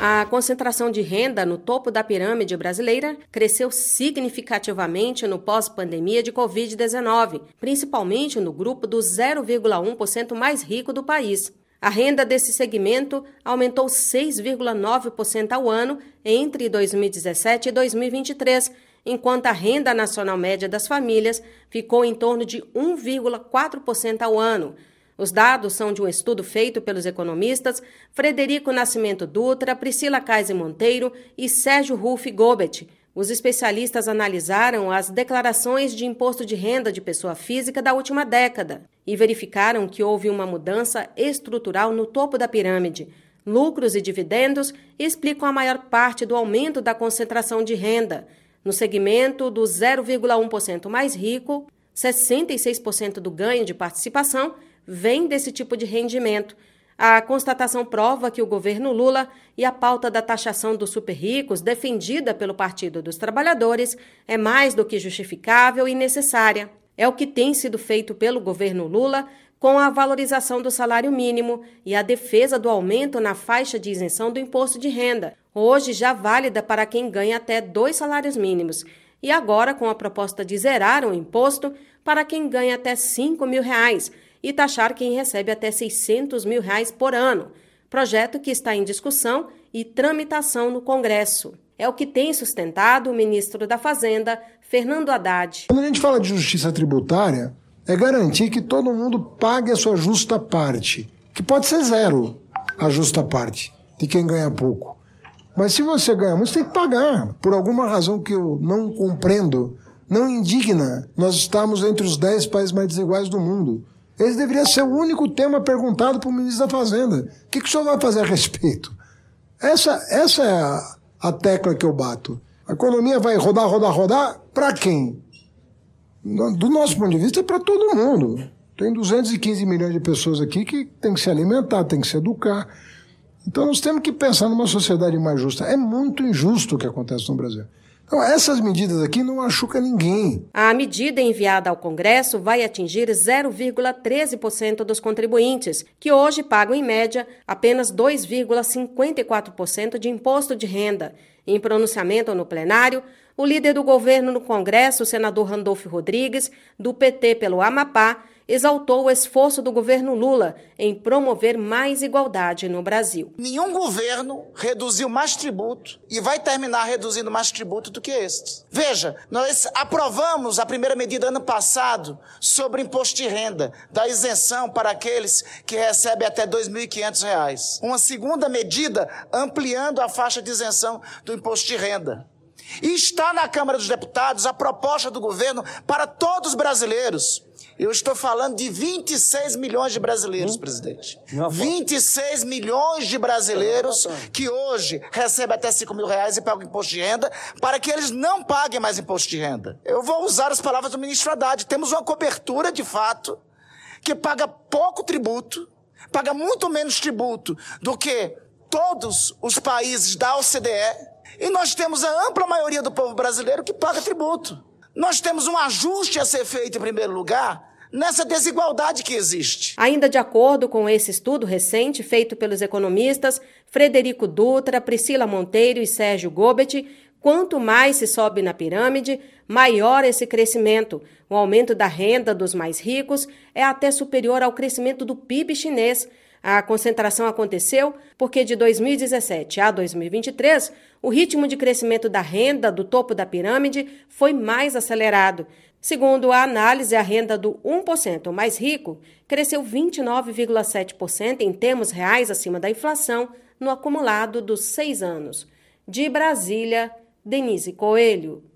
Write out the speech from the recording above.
A concentração de renda no topo da pirâmide brasileira cresceu significativamente no pós-pandemia de Covid-19, principalmente no grupo dos 0,1% mais rico do país. A renda desse segmento aumentou 6,9% ao ano entre 2017 e 2023, enquanto a renda nacional média das famílias ficou em torno de 1,4% ao ano. Os dados são de um estudo feito pelos economistas Frederico Nascimento Dutra, Priscila Kaise Monteiro e Sérgio Ruffi Gobet. Os especialistas analisaram as declarações de imposto de renda de pessoa física da última década e verificaram que houve uma mudança estrutural no topo da pirâmide. Lucros e dividendos explicam a maior parte do aumento da concentração de renda. No segmento do 0,1% mais rico, 66% do ganho de participação vem desse tipo de rendimento. A constatação prova que o governo Lula e a pauta da taxação dos super-ricos, defendida pelo Partido dos Trabalhadores, é mais do que justificável e necessária. É o que tem sido feito pelo governo Lula com a valorização do salário mínimo e a defesa do aumento na faixa de isenção do imposto de renda, hoje já válida para quem ganha até 2 salários mínimos, e agora com a proposta de zerar o imposto para quem ganha até R$5 mil e taxar quem recebe até R$600 mil por ano, projeto que está em discussão e tramitação no Congresso. É o que tem sustentado o ministro da Fazenda, Fernando Haddad. Quando a gente fala de justiça tributária, é garantir que todo mundo pague a sua justa parte, que pode ser zero a justa parte de quem ganha pouco. Mas se você ganha muito, você tem que pagar. Por alguma razão que eu não compreendo, não indigna, nós estamos entre os 10 países mais desiguais do mundo. Esse deveria ser o único tema perguntado para o ministro da Fazenda. O que o senhor vai fazer a respeito? Essa é a tecla que eu bato. A economia vai rodar para quem? Do nosso ponto de vista, é para todo mundo. Tem 215 milhões de pessoas aqui que tem que se alimentar, tem que se educar. Então nós temos que pensar numa sociedade mais justa. É muito injusto o que acontece no Brasil. Então, essas medidas aqui não machucam ninguém. A medida enviada ao Congresso vai atingir 0,13% dos contribuintes, que hoje pagam, em média, apenas 2,54% de imposto de renda. Em pronunciamento no plenário, o líder do governo no Congresso, o senador Randolfo Rodrigues, do PT pelo Amapá, exaltou o esforço do governo Lula em promover mais igualdade no Brasil. Nenhum governo reduziu mais tributo e vai terminar reduzindo mais tributo do que este. Veja, nós aprovamos a primeira medida ano passado sobre imposto de renda, da isenção para aqueles que recebem até R$ 2.500. Uma segunda medida ampliando a faixa de isenção do imposto de renda. E está na Câmara dos Deputados a proposta do governo para todos os brasileiros. Eu estou falando de 26 milhões de brasileiros, presidente. 26 milhões de brasileiros que hoje recebem até R$5 mil e pagam imposto de renda, para que eles não paguem mais imposto de renda. Eu vou usar as palavras do ministro Haddad. Temos uma cobertura, de fato, que paga pouco tributo, paga muito menos tributo do que todos os países da OCDE, e nós temos a ampla maioria do povo brasileiro que paga tributo. Nós temos um ajuste a ser feito, em primeiro lugar, nessa desigualdade que existe. Ainda de acordo com esse estudo recente feito pelos economistas Frederico Dutra, Priscila Monteiro e Sérgio Gobet, quanto mais se sobe na pirâmide, maior esse crescimento. O aumento da renda dos mais ricos é até superior ao crescimento do PIB chinês. A concentração aconteceu porque de 2017 a 2023, o ritmo de crescimento da renda do topo da pirâmide foi mais acelerado. Segundo a análise, a renda do 1% mais rico cresceu 29,7% em termos reais acima da inflação no acumulado dos 6 anos. De Brasília, Denise Coelho.